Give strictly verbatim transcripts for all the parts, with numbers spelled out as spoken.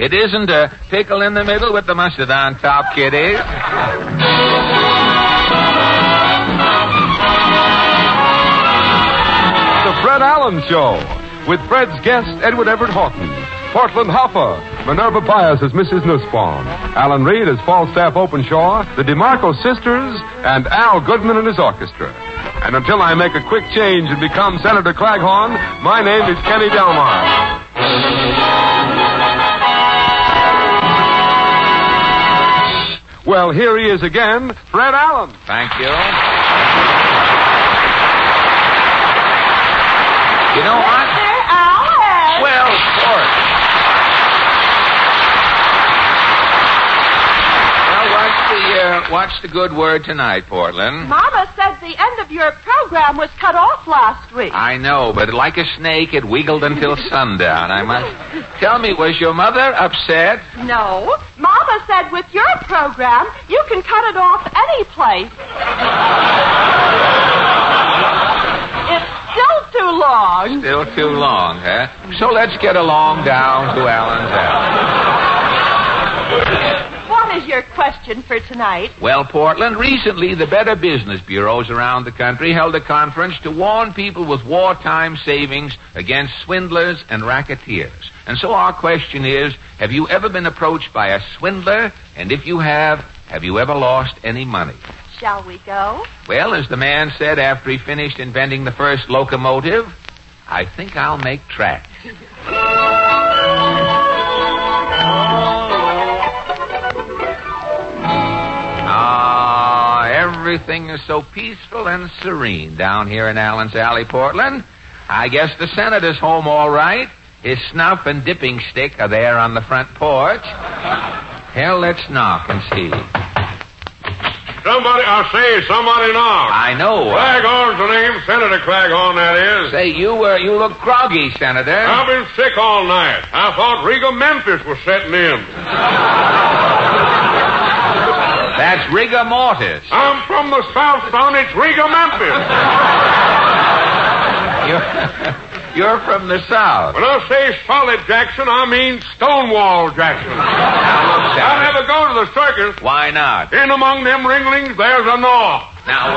It isn't a pickle in the middle with the mustard on top, kiddies. The Fred Allen Show, with Fred's guest, Edward Everett Horton. Portland Hoffa, Minerva Pius as Missus Nussbaum, Alan Reed as Falstaff Openshaw, the DeMarco sisters, and Al Goodman and his orchestra. And until I make a quick change and become Senator Claghorn, my name is Kenny Delmar. Well, here he is again, Fred Allen. Thank you. You know what? Mister Allen. Well, of course. Well, what's the, uh, what's the good word tonight, Portland? Mama said the end of your program was cut off last week. I know, but like a snake, it wiggled until sundown. I must... Tell me, was your mother upset? No. Mama said with your program, you can cut it off any place. It's still too long. Still too long, huh? So let's get along down to Allen's Alley. What is your question for tonight? Well, Portland, recently the Better Business Bureaus around the country held a conference to warn people with wartime savings against swindlers and racketeers. And so our question is, have you ever been approached by a swindler? And if you have, have you ever lost any money? Shall we go? Well, as the man said after he finished inventing the first locomotive, I think I'll make tracks. Ah, everything is so peaceful and serene down here in Allen's Alley, Portland. I guess the senator's home all right. His snuff and dipping stick are there on the front porch. Hell, let's knock and see. Somebody, I say, somebody knock. I know. Uh, Claghorn's the name, Senator Claghorn, that is. Say, you uh, you look groggy, Senator. I've been sick all night. I thought Riga Memphis was setting in. That's rigor mortis. I'm from the South, son. It's Riga Memphis. You're, you're from the South. When I say solid Jackson, I mean Stonewall Jackson. Now, look, Senator. I never go to the circus. Why not? In among them ringlings, there's a North. Now,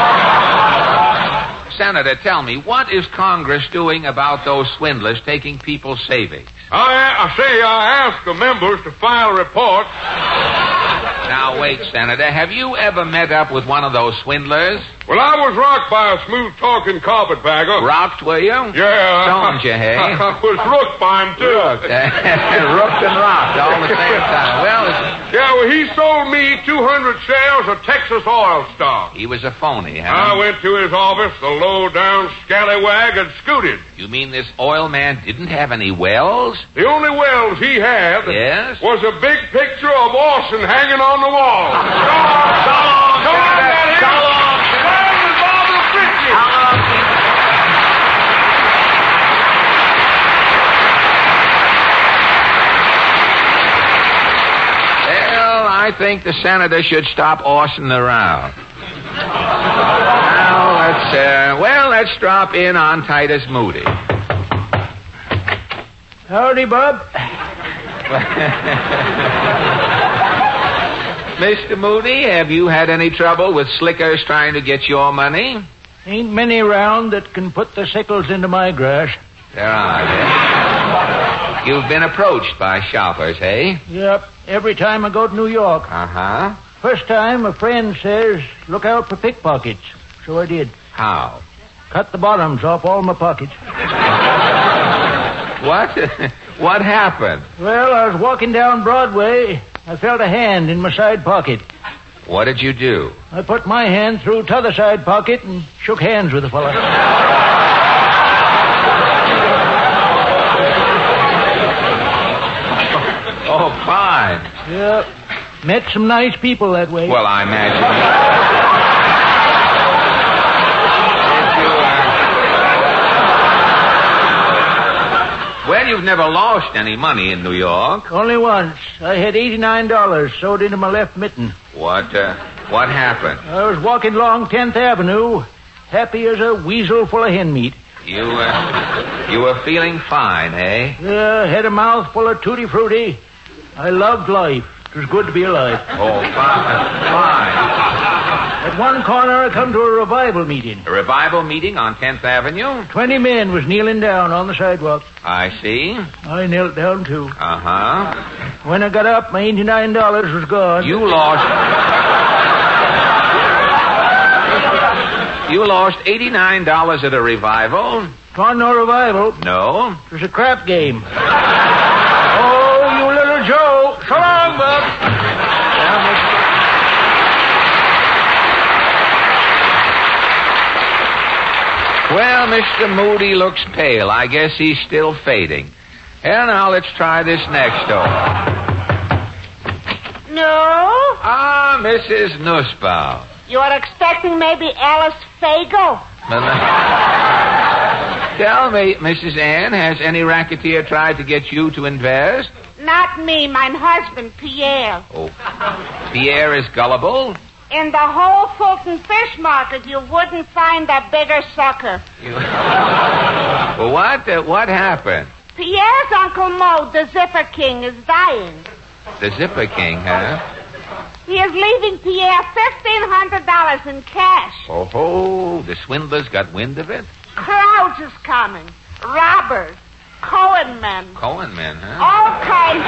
wait. Senator, tell me, what is Congress doing about those swindlers taking people's savings? I, I say I asked the members to file reports. Now, wait, Senator. Have you ever met up with one of those swindlers? Well, I was rocked by a smooth-talking carpetbagger. Rocked, were you? Yeah. Stoned you, hey? I, I was rooked by him, too. Rooked. rooked and rocked all the same time. Well, yeah, well, he sold me two hundred shares of Texas oil stock. He was a phony, huh? I went to his office, the low-down scallywag, and scooted. You mean this oil man didn't have any wells? The only wells he had yes? was a big picture of Orson hanging on the wall. Go on, so long, go on, Daddy. So long. Well, I think the senator should stop horsing around. Now, let's, uh, well, let's drop in on Titus Moody. Howdy, Bob. Mister Moody, have you had any trouble with slickers trying to get your money? Ain't many around that can put the sickles into my grass. There are, eh? You've been approached by shoppers, eh? Yep, every time I go to New York. Uh-huh. First time, a friend says, look out for pickpockets. So I did. How? Cut the bottoms off all my pockets. What? What happened? Well, I was walking down Broadway. I felt a hand in my side pocket. What did you do? I put my hand through t'other side pocket and shook hands with the fella. Oh, fine. Yep. Met some nice people that way. Well, I imagine. Well, you've never lost any money in New York. Only once. I had eighty-nine dollars sewed into my left mitten. What, uh, what happened? I was walking along tenth Avenue, happy as a weasel full of hen meat. You, uh, you were feeling fine, eh? Uh, had a mouth full of tutti frutti, I loved life. It was good to be alive. Oh, fine. Fine. At one corner, I come to a revival meeting. A revival meeting on tenth Avenue? Twenty men was kneeling down on the sidewalk. I see. I knelt down, too. Uh-huh. When I got up, my eighty-nine dollars was gone. You lost... You lost eighty-nine dollars at a revival? It wasn't no revival. No. It was a crap game. Oh, you little Joe. So long, Bob. Well, Mister Moody looks pale. I guess he's still fading. Here, now, let's try this next door. No? Ah, Missus Nussbaum. You are expecting maybe Alice Fago? Tell me, Missus Ann, has any racketeer tried to get you to invest? Not me, my husband, Pierre. Oh, Pierre is gullible? In the whole Fulton fish market, you wouldn't find a bigger sucker. You... Well, what, uh, what happened? Pierre's Uncle Mo, the Zipper King, is dying. The Zipper King, huh? He is leaving Pierre fifteen hundred dollars in cash. Oh, ho, the swindlers got wind of it? Crowds is coming. Robbers. Cohen men. Cohen men, huh? All kinds.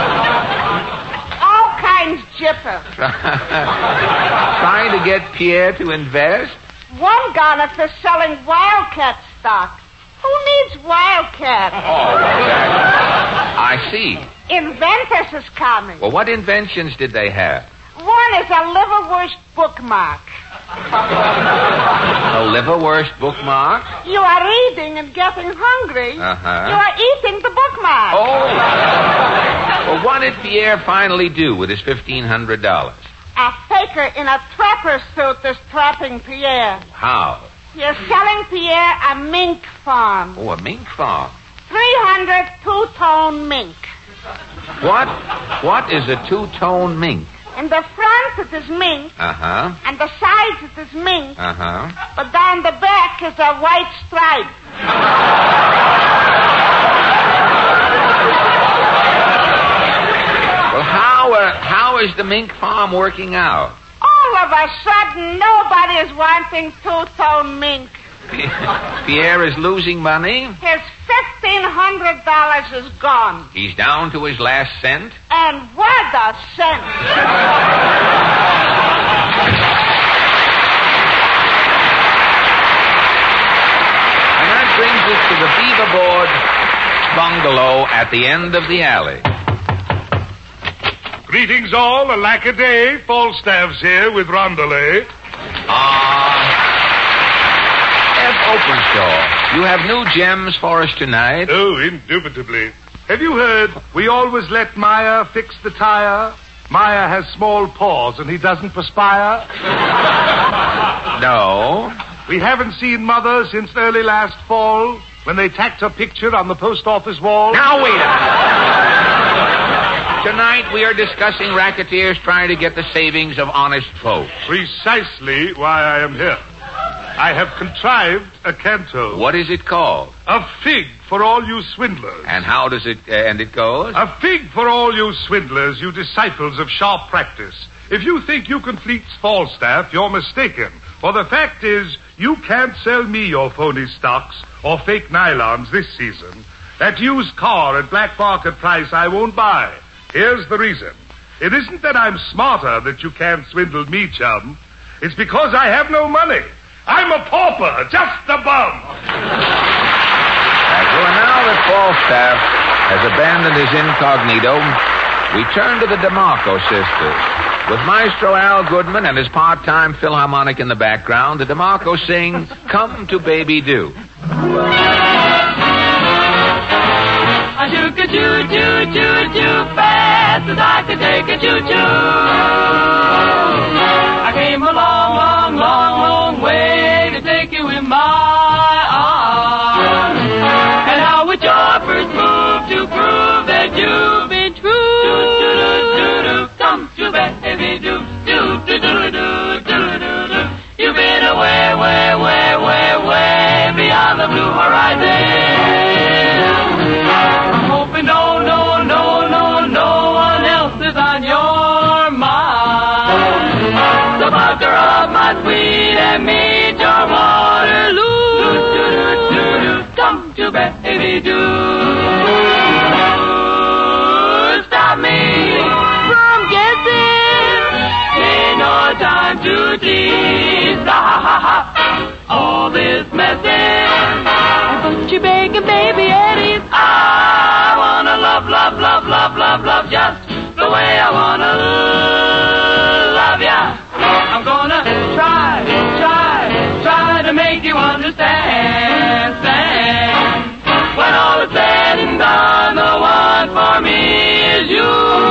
All kinds jipper. Trying to get Pierre to invest? One got us for selling Wildcat stock. Who needs Wildcat? Oh, I see. Inventors is coming. Well, what inventions did they have? One is a liverwurst bookmark. A liverwurst bookmark? You are reading and getting hungry. Uh-huh. You are eating the bookmark. Oh. Well, what did Pierre finally do with his fifteen hundred dollars? A faker in a trapper suit is trapping Pierre. How? You're selling Pierre a mink farm. Oh, a mink farm. three hundred two-tone mink. What? What is a two-tone mink? In the front it is mink. Uh-huh. And the sides it is mink. Uh-huh. But down the back is a white stripe. Well, how uh, how is the mink farm working out? All of a sudden, nobody is wanting two-tone mink. Pierre is losing money? His fifteen hundred dollars is gone. He's down to his last cent? And what a cent. And that brings us to the Beaverboard bungalow at the end of the alley. Greetings all, alack-a-day. Falstaff's here with Rondelay. Ah... Openshaw, you have new gems for us tonight. Oh, indubitably. Have you heard, we always let Meyer fix the tire? Meyer has small paws and he doesn't perspire. No. We haven't seen Mother since early last fall when they tacked her picture on the post office wall. Now wait a minute. Tonight we are discussing racketeers trying to get the savings of honest folks. Precisely why I am here. I have contrived a canto. What is it called? A fig for all you swindlers. And how does it, uh, and it goes? A fig for all you swindlers, you disciples of sharp practice. If you think you can fleece Falstaff, you're mistaken. For the fact is, you can't sell me your phony stocks or fake nylons this season. That used car at black market price I won't buy. Here's the reason. It isn't that I'm smarter that you can't swindle me, chum. It's because I have no money. I'm a pauper, just a bum. Well, now that Falstaff has abandoned his incognito, we turn to the DeMarco sisters. With Maestro Al Goodman and his part-time Philharmonic in the background, the DeMarco sing, Come to Baby Do. I shook a choo choo choo choo fast as I could take a choo choo. I came a long, long, long, long way to take you in my arms. And now it's your first move to prove that you've been true. Do do do do do, come to baby do do do do do do do do. You've been away, way, way, way, way beyond the blue horizon. No, no, no, no, no one I meet your Waterloo. Come to baby do. Stop me from guessing. Ain't no time to tease. Ha ha ha. All this messing. Put your bacon baby at ease. I wanna love, love, love, love, love, love just the way I wanna love ya. I'm gonna try, try, try to make you understand, stand. When all is said and done, the one for me is you.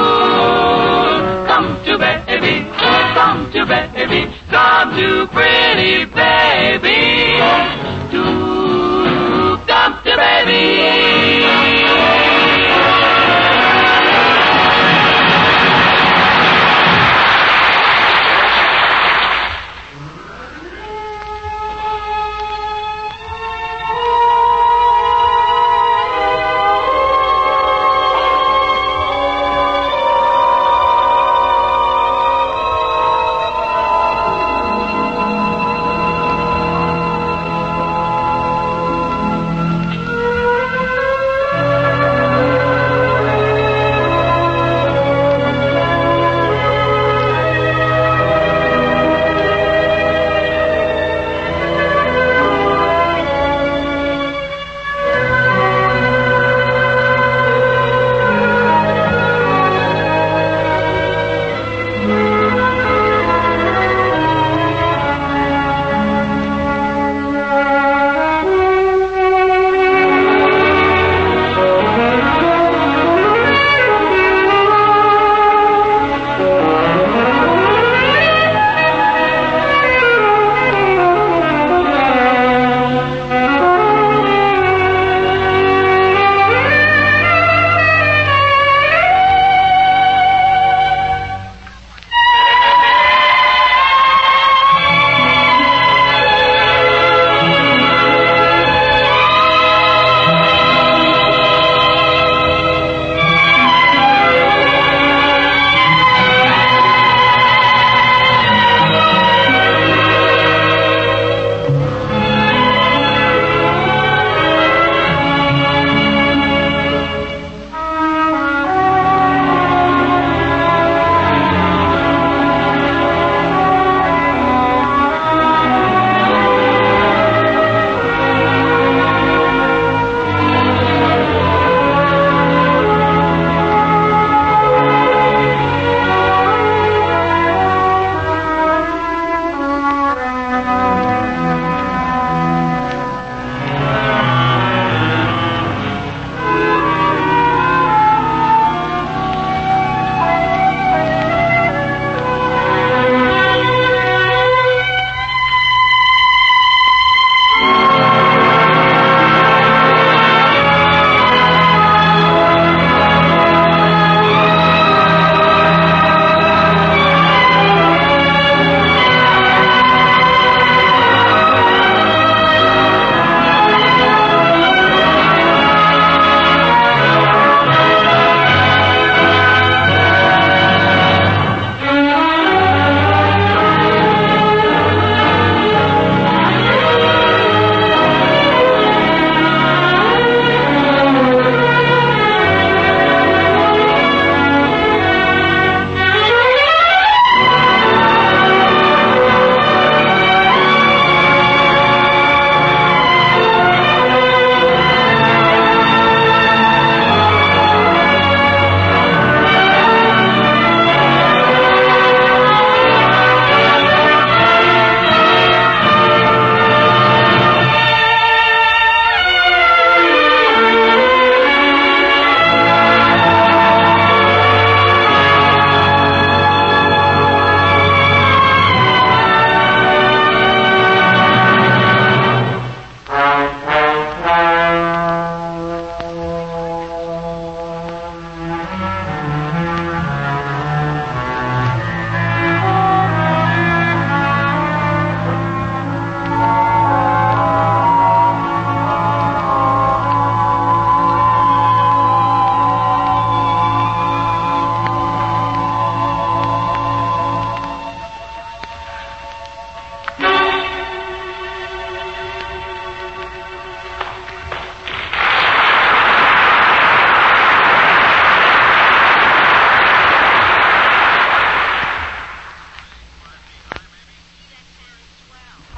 Come to baby, come to baby, come to pretty baby, to come to baby.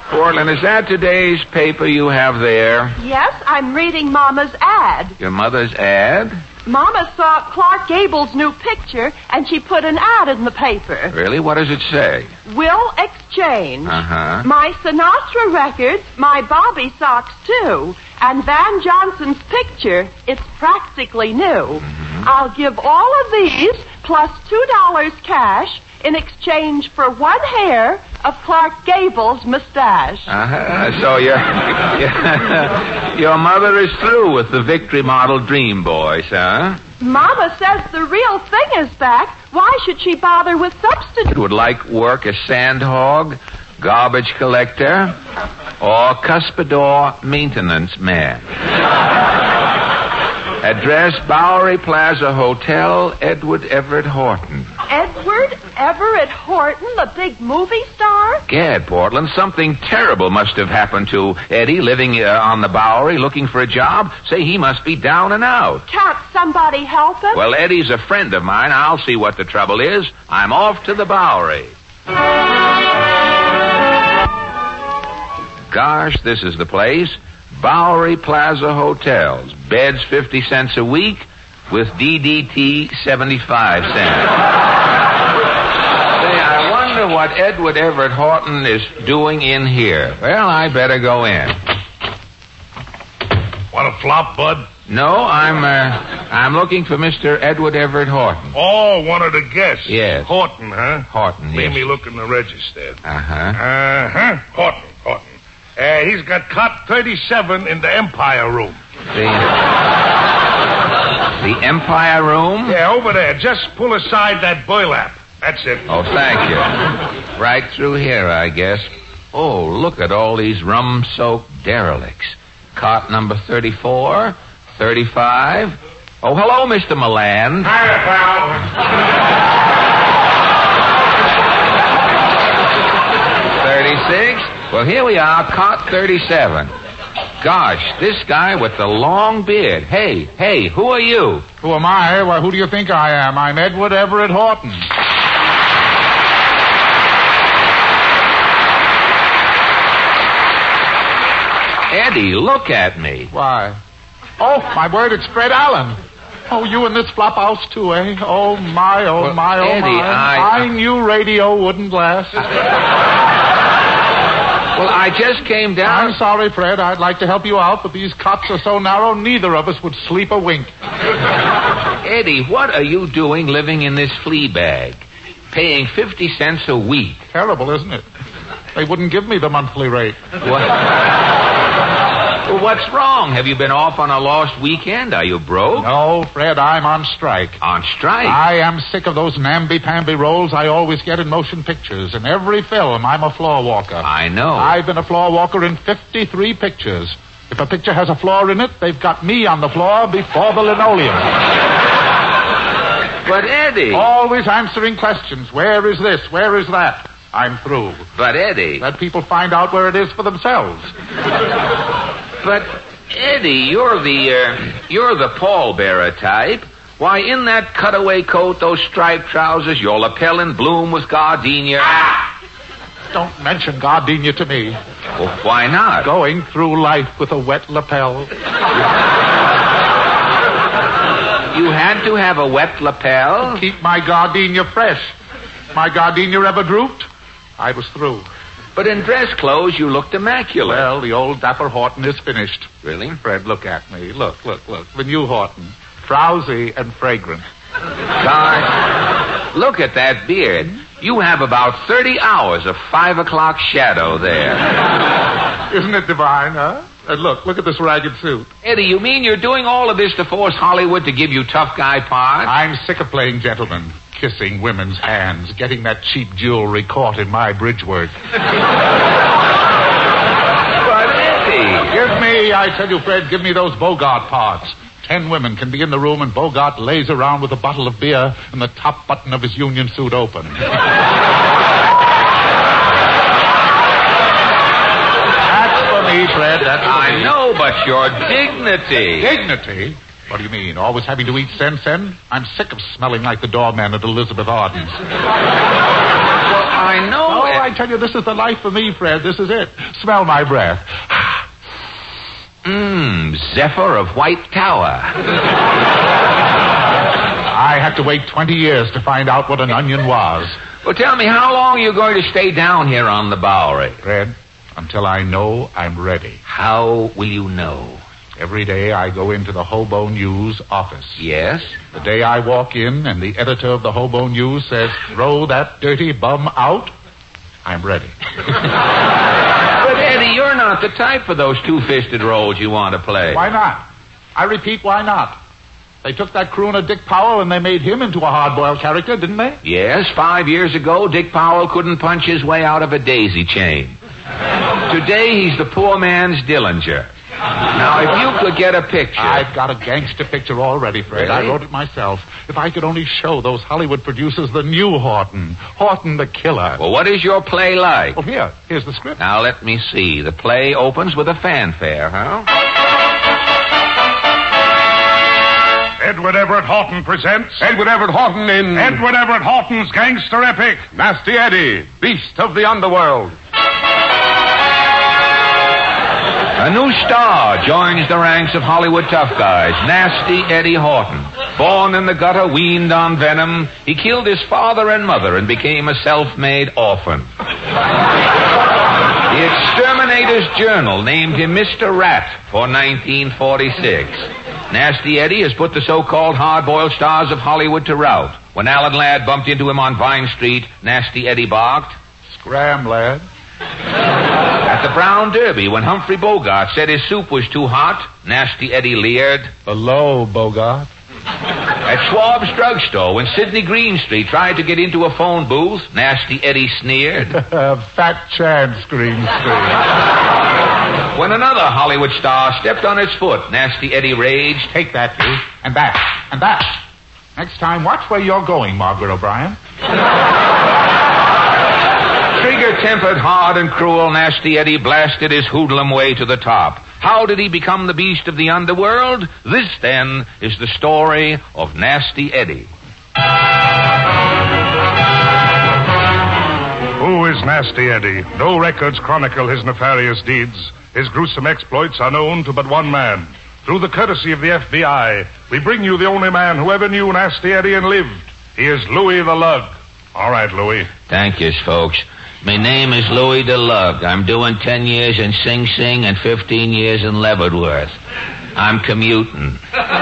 Portland, is that today's paper you have there? Yes, I'm reading Mama's ad. Your mother's ad? Mama saw Clark Gable's new picture, and she put an ad in the paper. Really? What does it say? Will exchange. Uh-huh. My Sinatra records, my Bobby socks, too. And Van Johnson's picture, it's practically new. Mm-hmm. I'll give all of these, plus two dollars cash, in exchange for one hair of Clark Gable's mustache. Uh-huh. So your, your mother is through with the Victory Model Dream Boys, huh? Mama says the real thing is back. Why should she bother with substitutes? Would like work as sand hog, garbage collector, or cuspidor maintenance man. Address Bowery Plaza Hotel, Edward Everett Horton. Edward Everett Horton, the big movie star? Gad, Portland, something terrible must have happened to Eddie living uh, on the Bowery looking for a job. Say, he must be down and out. Can't somebody help him? Well, Eddie's a friend of mine. I'll see what the trouble is. I'm off to the Bowery. Gosh, this is the place. Bowery Plaza Hotels. Beds fifty cents a week with D D T seventy-five cents. Say, I wonder what Edward Everett Horton is doing in here. Well, I better go in. Want a flop, Bud? No, I'm uh, I'm looking for Mister Edward Everett Horton. Oh, one of the guests. Yes. Horton, huh? Horton, Let yes. me look in the register. Uh-huh. Uh-huh. Horton, Horton. Uh, he's got cot thirty-seven in the Empire Room. The, the Empire Room? Yeah, over there. Just pull aside that burlap. That's it. Oh, thank you. Right through here, I guess. Oh, look at all these rum-soaked derelicts. Cot number thirty-four, thirty-five. Oh, hello, Mister Milan. Hi, pal. thirty-six. Well, here we are, cot thirty-seven. Gosh, this guy with the long beard. Hey, hey, who are you? Who am I? Why, who do you think I am? I'm Edward Everett Horton. Eddie, look at me. Why? Oh, my word, it's Fred Allen. Oh, you in this flop house, too, eh? Oh, my, oh, Well, my, oh, Eddie, my. I- I knew radio wouldn't last. Well, I just came down. I'm sorry, Fred. I'd like to help you out, but these cots are so narrow, neither of us would sleep a wink. Eddie, what are you doing living in this flea bag? Paying fifty cents a week. Terrible, isn't it? They wouldn't give me the monthly rate. What? Well, what's wrong? Have you been off on a lost weekend? Are you broke? No, Fred, I'm on strike. On strike? I am sick of those namby-pamby roles I always get in motion pictures. In every film, I'm a floor walker. I know. I've been a floor walker in fifty-three pictures. If a picture has a flaw in it, they've got me on the floor before the linoleum. But, Eddie. Always answering questions. Where is this? Where is that? I'm through. But, Eddie. Let people find out where it is for themselves. But, Eddie, you're the, uh, you're the pallbearer type. Why, in that cutaway coat, those striped trousers, your lapel in bloom with gardenia. Ah! Don't mention gardenia to me. Well, why not? Going through life with a wet lapel. You had to have a wet lapel? Keep my gardenia fresh. My gardenia ever drooped? I was through. But in dress clothes, you looked immaculate. Well, the old dapper Horton is finished. Really? Fred, look at me. Look, look, look. The new Horton. Frowsy and fragrant. Gosh, look at that beard. You have about thirty hours of five o'clock shadow there. Isn't it divine, huh? And look, look at this ragged suit. Eddie, you mean you're doing all of this to force Hollywood to give you tough guy parts? I'm sick of playing gentleman, kissing women's hands, getting that cheap jewelry caught in my bridge work. But, Eddie... Give me, I tell you, Fred, give me those Bogart parts. Ten women can be in the room and Bogart lays around with a bottle of beer and the top button of his union suit open. That's for me, Fred. That's for I me. know, but your dignity. Dignity? What do you mean? Always having to eat sen-sen? I'm sick of smelling like the doorman at Elizabeth Arden's. Well, I know. Oh, I I tell you, this is the life for me, Fred. This is it. Smell my breath. Mmm, zephyr of White Tower. I had to wait twenty years to find out what an onion was. Well, tell me, how long are you going to stay down here on the Bowery? Fred, until I know I'm ready. How will you know? Every day I go into the Hobo News office. Yes? The day I walk in and the editor of the Hobo News says, throw that dirty bum out, I'm ready. But, Eddie, you're not the type for those two-fisted roles you want to play. Why not? I repeat, why not? They took that crooner Dick Powell and they made him into a hard-boiled character, didn't they? Yes, five years ago, Dick Powell couldn't punch his way out of a daisy chain. Today, he's the poor man's Dillinger. Now, if you could get a picture... I've got a gangster picture already, Fred. Really? I wrote it myself. If I could only show those Hollywood producers the new Horton. Horton the Killer. Well, what is your play like? Well, here. Here's the script. Now, let me see. The play opens with a fanfare, huh? Edward Everett Horton presents... Edward Everett Horton in... Edward Everett Horton's gangster epic. Nasty Eddie, Beast of the Underworld. A new star joins the ranks of Hollywood tough guys, Nasty Eddie Horton. Born in the gutter, weaned on venom, he killed his father and mother and became a self-made orphan. The Exterminator's Journal named him Mister Rat for nineteen forty-six. Nasty Eddie has put the so-called hard-boiled stars of Hollywood to rout. When Alan Ladd bumped into him on Vine Street, Nasty Eddie barked, Scram, lad. At the Brown Derby, when Humphrey Bogart said his soup was too hot, Nasty Eddie leered, Hello, Bogart. At Schwab's drugstore, when Sidney Greenstreet tried to get into a phone booth, Nasty Eddie sneered. Fat chance, Greenstreet. When another Hollywood star stepped on his foot, Nasty Eddie raged. Take that, you. And that. And that. Next time, watch where you're going, Margaret O'Brien. Trigger-tempered, hard and cruel, Nasty Eddie blasted his hoodlum way to the top. How did he become the beast of the underworld? This, then, is the story of Nasty Eddie. Who is Nasty Eddie? No records chronicle his nefarious deeds. His gruesome exploits are known to but one man. Through the courtesy of the F B I, we bring you the only man who ever knew Nasty Eddie and lived. He is Louis the Lug. All right, Louis. Thank you, folks. My name is Louis the Lug. I'm doing ten years in Sing Sing and fifteen years in Leavenworth. I'm commuting.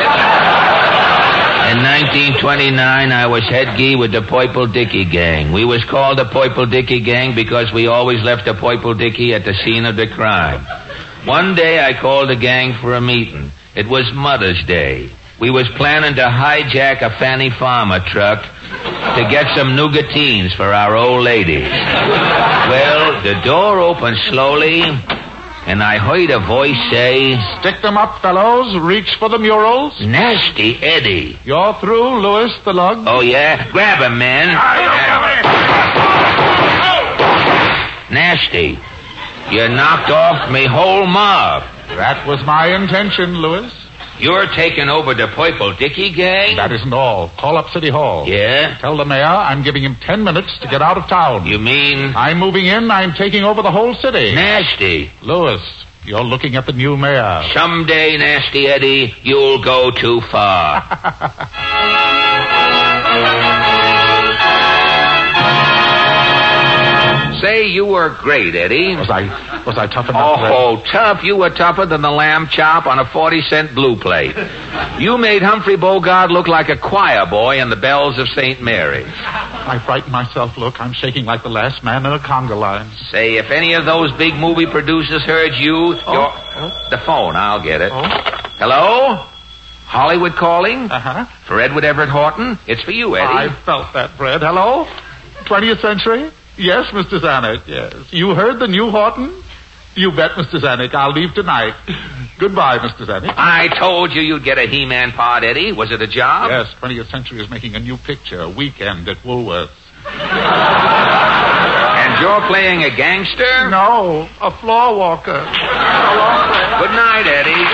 In nineteen twenty-nine, I was head gee with the Purple Dicky Gang. We was called the Purple Dicky Gang because we always left the Purple Dicky at the scene of the crime. One day, I called the gang for a meeting. It was Mother's Day. We was planning to hijack a Fanny Farmer truck to get some nougatines for our old ladies. Well, the door opened slowly, and I heard a voice say, Stick them up, fellows. Reach for the murals. Nasty Eddie. You're through, Louis the Lug. Oh, yeah? Grab him, men. Nasty. You knocked off me whole mob. That was my intention, Louis. You're taking over the Purple Dicky Gang? That isn't all. Call up City Hall. Yeah? Tell the mayor I'm giving him ten minutes to get out of town. You mean? I'm moving in. I'm taking over the whole city. Nasty. Louis, you're looking at the new mayor. Someday, Nasty Eddie, you'll go too far. Say, you were great, Eddie. Was I was I tough enough? Oh, tough. You were tougher than the lamb chop on a forty-cent blue plate. You made Humphrey Bogart look like a choir boy in the bells of Saint Mary's. I frightened myself. Look, I'm shaking like the last man in a conga line. Say, if any of those big movie producers heard you, oh. you're... Oh. The phone, I'll get it. Oh. Hello? Hollywood calling? Uh-huh. For Edward Everett Horton? It's for you, Eddie. I felt that, Fred. Hello? twentieth century? Yes, Mister Zanuck, yes. You heard the new Horton? You bet, Mister Zanuck. I'll leave tonight. Goodbye, Mister Zanuck. I told you you'd get a He-Man part, Eddie. Was it a job? Yes, twentieth century is making a new picture, a weekend at Woolworth's. And you're playing a gangster? No, a floor walker. Good night, Eddie.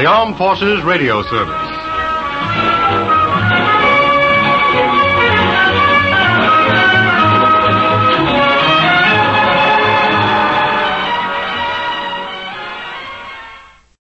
Armed Forces Radio Service.